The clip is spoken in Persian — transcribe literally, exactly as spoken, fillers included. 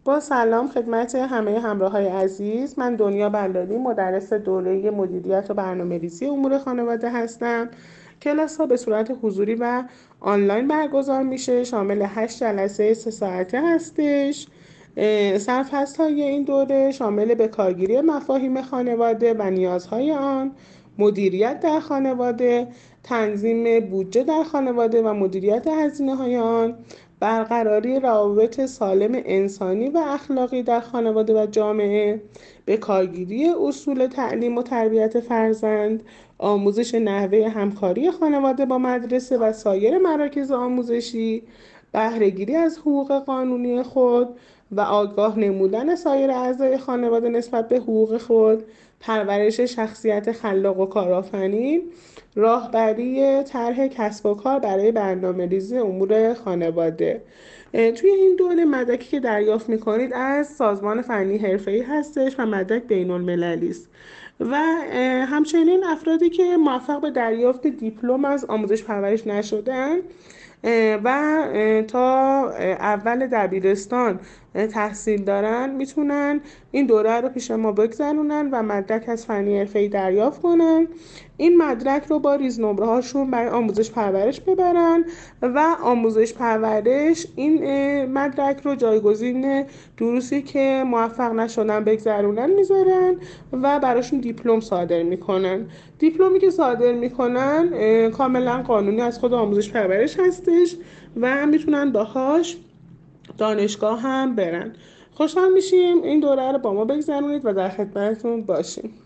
با سلام خدمت همه همراه‌های عزیز. من دنیا بلاری، مدرس دوره مدیریت و برنامه‌ریزی امور خانواده هستم. کلاس ها به صورت حضوری و آنلاین برگزار میشه، شامل هشت جلسه سه ساعته هستش. سرفصل های این دوره شامل به کارگیری مفاهیم خانواده و نیازهای آن، مدیریت در خانواده، تنظیم بودجه در خانواده و مدیریت هزینه‌های آن، برقراری روابط سالم انسانی و اخلاقی در خانواده و جامعه، به کارگیری اصول تعلیم و تربیت فرزند، آموزش نحوه همکاری خانواده با مدرسه و سایر مراکز آموزشی، بهره‌گیری از حقوق قانونی خود و آگاه نمودن سایر اعضای خانواده نسبت به حقوق خود، پرورش شخصیت خلاق و کارآفرین، راهبری طرح کسب و کار برای برنامه‌ریزی امور خانواده. توی این دوره مدرکی که دریافت می‌کنید از سازمان فنی حرفه‌ای هستش و مدرک بین‌المللی است. و همچنین افرادی که موفق به دریافت دیپلم از آموزش پرورش نشدن و تا اول دبیرستان تحصیل دارن میتونن این دوره رو پیش ما بگذرونن و مدرک از فنی حرفه‌ای دریافت کنن. این مدرک رو با ریزنمره هاشون برای آموزش پرورش ببرن و آموزش پرورش این مدرک رو جایگزین دروسی که موفق نشدن بگذرونن میذارن و براشون دیپلم صادر میکنن. دیپلمی که صادر میکنن کاملا قانونی از خود آموزش پرورش هستش و میتونن باهاش دانشگاه هم برن. خوشحال میشیم این دوره رو با ما بگذرونید و در خدمتتون باشیم.